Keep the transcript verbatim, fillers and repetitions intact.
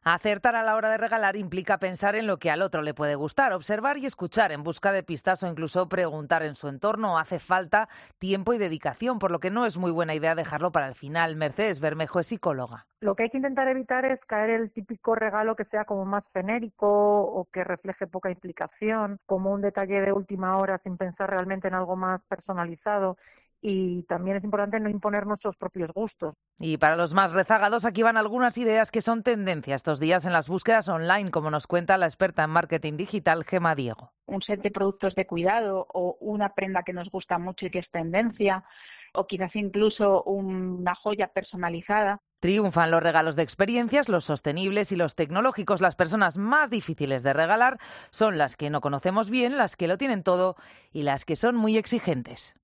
Acertar a la hora de regalar implica pensar en lo que al otro le puede gustar, observar y escuchar en busca de pistas o incluso preguntar en su entorno. Hace falta tiempo y dedicación, por lo que no es muy buena idea dejarlo para el final. Mercedes Bermejo es psicóloga. Lo que hay que intentar evitar es caer en el típico regalo que sea como más genérico o que refleje poca implicación, como un detalle de última hora sin pensar realmente en algo más personalizado. Y también es importante no imponer nuestros propios gustos. Y para los más rezagados, aquí van algunas ideas que son tendencia estos días en las búsquedas online, como nos cuenta la experta en marketing digital, Gema Diego. Un set de productos de cuidado o una prenda que nos gusta mucho y que es tendencia, o quizás incluso una joya personalizada. Triunfan los regalos de experiencias, los sostenibles y los tecnológicos. Las personas más difíciles de regalar son las que no conocemos bien, las que lo tienen todo y las que son muy exigentes.